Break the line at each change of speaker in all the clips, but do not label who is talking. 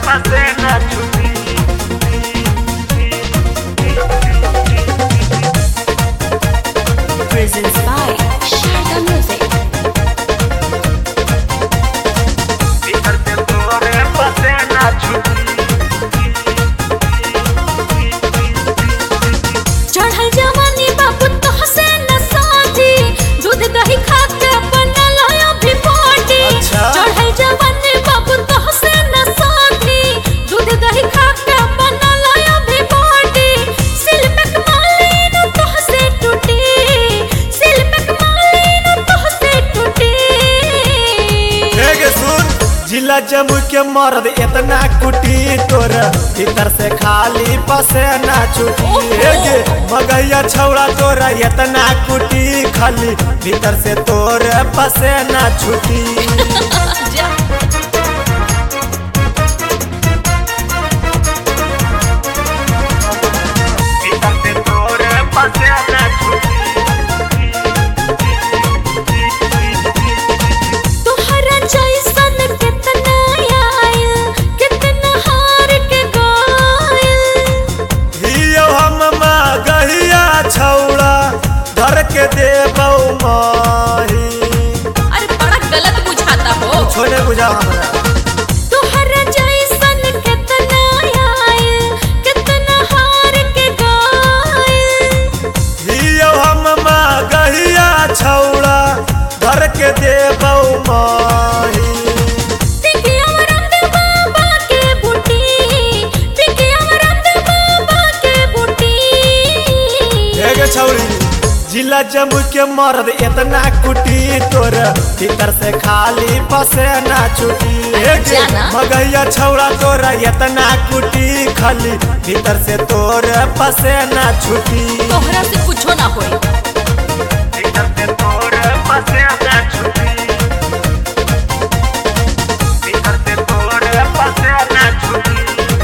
पसेना छुटी
Presents by Sharda Music.
भीतर से तोरे पसेना छुटी
चढ़ल जवानी बाबू तोहसे न साथी दूध दही खा के बनल अभी बॉडी।
अच्छा।
चढ़ल जवानी बाबू तोहसे न साथी दूध दही खा के बनल अभी बॉडी। सिलपक मालीन तोहसे टूटी, सिलपक मालीन तोहसे टूटी।
गे सुन जिला जमुई के मर्द इतना कुटी तोर भीतर से खाली पसेना छुटी गे मगैया छौड़ा तोरा इतना कुटी खाली भीतर से तोर पसेना छुटी
जा
भीतर से तोर पसेना छुटी
तोहरा जैसन कितना आयल कितना हार के गायल।
हियो हम गहिया छौड़ा धर के देबौ माही
अरे बड़ा गलत बुझाता हो।
छोड़े बुझा हमरा
तोहरा जैसन कितना आयल कितना हार के गायल।
हियो हम गहिया छौड़ा धर के देबौ माही
पिकिया रंग बाबा के बूटी, पिकिया रंग बाबा के बूटी।
गे छौड़ी जिला जमुई के मर्द इतना कुटी तोर भीतर से खाली पसेना छुटी
अरे जाना।
मगैया छौड़ा तोरा इतना कुटी खाली भीतर से तोर पसेना छुटी
तोहरा से कुछो ना होई।
भीतर से तोर पसेना छुटी भीतर से तोर पसेना छुटी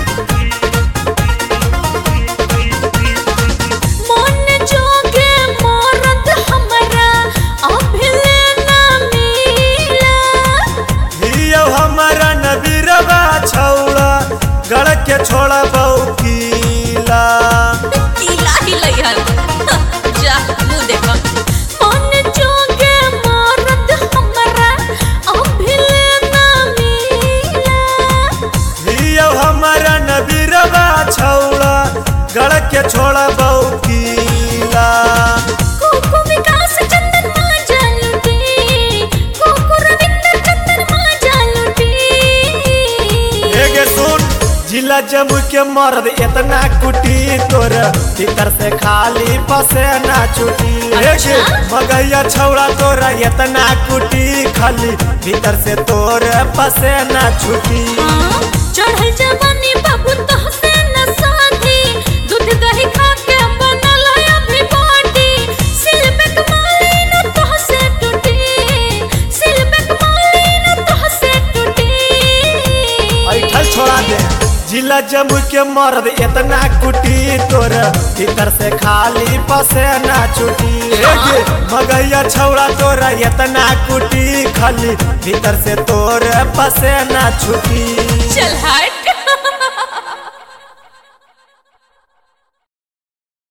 मन जोगे मरद हमरा अभिले ना मिला।
हियो हमारा नबीरवा छौड़ा गड़ के छोड़ा बौकीला
कीला ही लइहन जा मुंह देखा। मन जोगे मरद हमरा अभिले ना मिला।
हियो हमारा नबीरवा छौड़ा गड़ के छोड़ा बौकीला
कोको विकास चंदन मां जालूटी, कोको रविंद्र चंदन मां जालूटी।
गे सुन जिला जमुई के मर्द इतना कुटी तोर भीतर से खाली पसेना छुटी
अच्छा।
मगैया छौड़ा तोरा इतना कुटी खाली भीतर से तोर पसेना छुटी
हाँ, चढ़ल जवानी बाबू तोहसे न साथी दूध दही खा के बनल अभी बॉडी। सिलपक मालीन तोहसे टूटी, सिलपक मालीन तोहसे टूटी।
ऐठल छोड़ा दे जिला जमुई के मर्द इतना कुटी तोर भीतर से खाली पसेना छुटी गे मगैया छौड़ा तोरा इतना कुटी खाली भीतर से तोर पसेना छुटी
चल हट।